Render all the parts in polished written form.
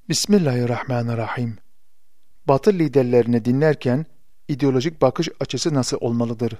Bismillahirrahmanirrahim. Batı liderlerini dinlerken ideolojik bakış açısı nasıl olmalıdır?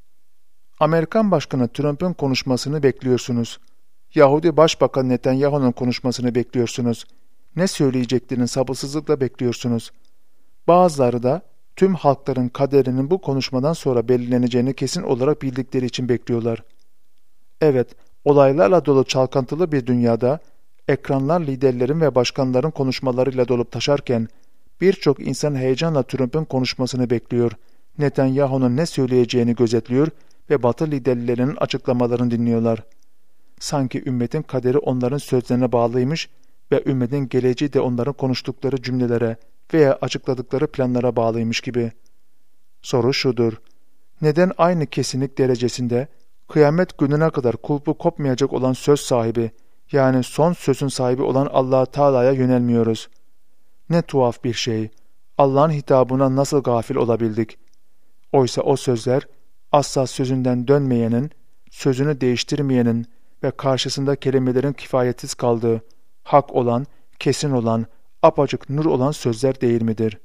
Amerikan Başkanı Trump'ın konuşmasını bekliyorsunuz. Yahudi Başbakan Netanyahu'nun konuşmasını bekliyorsunuz. Ne söyleyeceklerini sabırsızlıkla bekliyorsunuz. Bazıları da tüm halkların kaderinin bu konuşmadan sonra belirleneceğini kesin olarak bildikleri için bekliyorlar. Evet, olaylarla dolu çalkantılı bir dünyada ekranlar liderlerin ve başkanların konuşmalarıyla dolup taşarken birçok insan heyecanla Trump'ın konuşmasını bekliyor, Netanyahu'nun ne söyleyeceğini gözetliyor ve Batı liderlerinin açıklamalarını dinliyorlar. Sanki ümmetin kaderi onların sözlerine bağlıymış ve ümmetin geleceği de onların konuştukları cümlelere veya açıkladıkları planlara bağlıymış gibi. Soru şudur: neden aynı kesinlik derecesinde kıyamet gününe kadar kulpu kopmayacak olan söz sahibi, yani son sözün sahibi olan Allah Teala'ya yönelmiyoruz? Ne tuhaf bir şey. Allah'ın hitabına nasıl gafil olabildik? Oysa o sözler asla sözünden dönmeyenin, sözünü değiştirmeyenin ve karşısında kelimelerin kifayetsiz kaldığı, hak olan, kesin olan, apaçık nur olan sözler değil midir?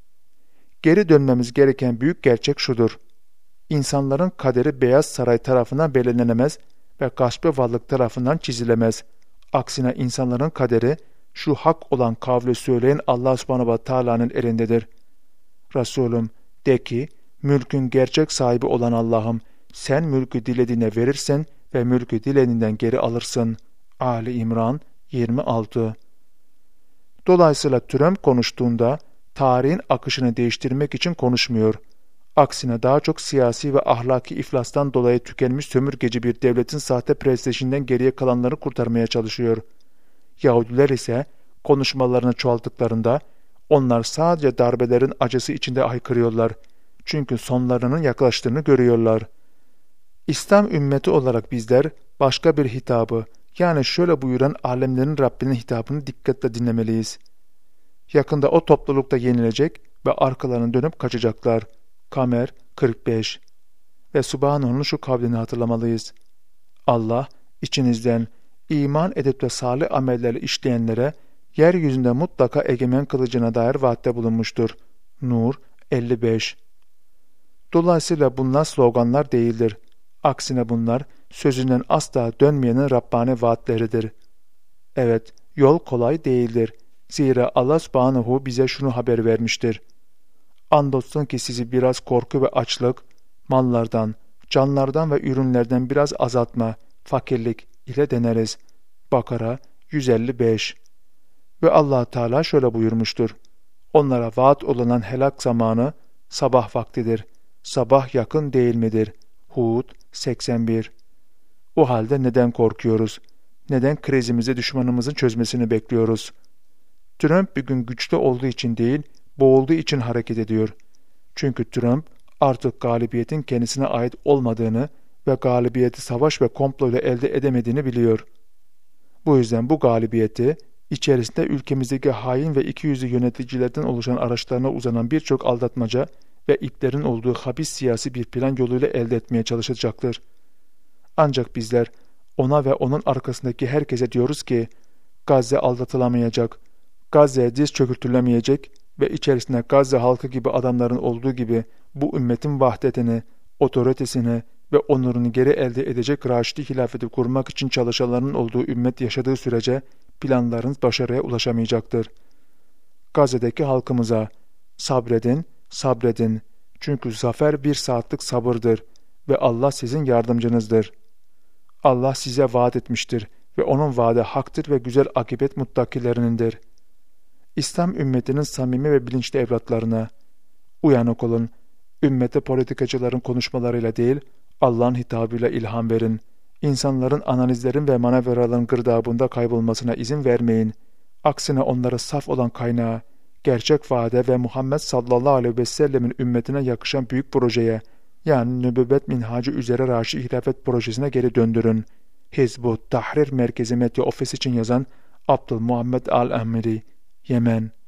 Geri dönmemiz gereken büyük gerçek şudur: İnsanların kaderi Beyaz Saray tarafından belirlenemez ve gasp-ı varlık tarafından çizilemez. Aksine insanların kaderi şu hak olan kavli söyleyen Allah subhanahu ve Teala'nın elindedir. Resulüm, de ki, mülkün gerçek sahibi olan Allah'ım, sen mülkü dilediğine verirsen ve mülkü dilediğinden geri alırsın. Ali İmran 26. Dolayısıyla Trump konuştuğunda tarihin akışını değiştirmek için konuşmuyor. Aksine daha çok siyasi ve ahlaki iflastan dolayı tükenmiş sömürgeci bir devletin sahte prestijinden geriye kalanları kurtarmaya çalışıyor. Yahudiler ise konuşmalarını çoğalttıklarında onlar sadece darbelerin acısı içinde haykırıyorlar. Çünkü sonlarının yaklaştığını görüyorlar. İslam ümmeti olarak bizler başka bir hitabı, yani şöyle buyuran alemlerin Rabbinin hitabını dikkatle dinlemeliyiz. Yakında o toplulukta yenilecek ve arkalarını dönüp kaçacaklar. Kamer 45. Ve Subhanahu'nun şu kavlini hatırlamalıyız: Allah içinizden iman edip de salih amelleri işleyenlere yeryüzünde mutlaka egemen kılıcına dair vaatte bulunmuştur. Nur 55. Dolayısıyla bunlar sloganlar değildir. Aksine bunlar sözünden asla dönmeyenin Rabbani vaatleridir. Evet, yol kolay değildir. Zira Allah Subhanahu bize şunu haber vermiştir: Andolsun ki sizi biraz korku ve açlık, mallardan, canlardan ve ürünlerden biraz azaltma, fakirlik ile deneriz. Bakara 155. Ve Allah Teala şöyle buyurmuştur: Onlara vaat olunan helak zamanı sabah vaktidir. Sabah yakın değil midir? Hud 81. O halde neden korkuyoruz? Neden krizimizi düşmanımızın çözmesini bekliyoruz? Trump bugün güçlü olduğu için değil, boğulduğu için hareket ediyor. Çünkü Trump artık galibiyetin kendisine ait olmadığını ve galibiyeti savaş ve komployla elde edemediğini biliyor. Bu yüzden bu galibiyeti içerisinde ülkemizdeki hain ve ikiyüzlü yöneticilerden oluşan araçlarına uzanan birçok aldatmaca ve iplerin olduğu habis siyasi bir plan yoluyla elde etmeye çalışacaktır. Ancak bizler ona ve onun arkasındaki herkese diyoruz ki Gazze aldatılamayacak, Gazze'ye diz çökürtülemeyecek ve içerisinde Gazze halkı gibi adamların olduğu gibi bu ümmetin vahdetini, otoritesini ve onurunu geri elde edecek raşidi hilafeti kurmak için çalışanların olduğu ümmet yaşadığı sürece planların başarıya ulaşamayacaktır. Gazze'deki halkımıza sabredin, sabredin. Çünkü zafer bir saatlik sabırdır ve Allah sizin yardımcınızdır. Allah size vaat etmiştir ve onun vaadi haktır ve güzel akibet muttakilerinindir. İslam ümmetinin samimi ve bilinçli evlatlarına uyanık olun. Ümmete politikacıların konuşmalarıyla değil, Allah'ın hitabıyla ilham verin. İnsanların analizlerin ve manevraların girdabında kaybolmasına izin vermeyin. Aksine onlara saf olan kaynağı, gerçek vaade ve Muhammed sallallahu aleyhi ve sellemin ümmetine yakışan büyük projeye, yani nübüvvet minhacı üzere Raşi Hilafet projesine geri döndürün. Hizb-ut Tahrir Merkezi Medya Ofis için yazan Abdülmuhammed Al-Amiri, Yemen.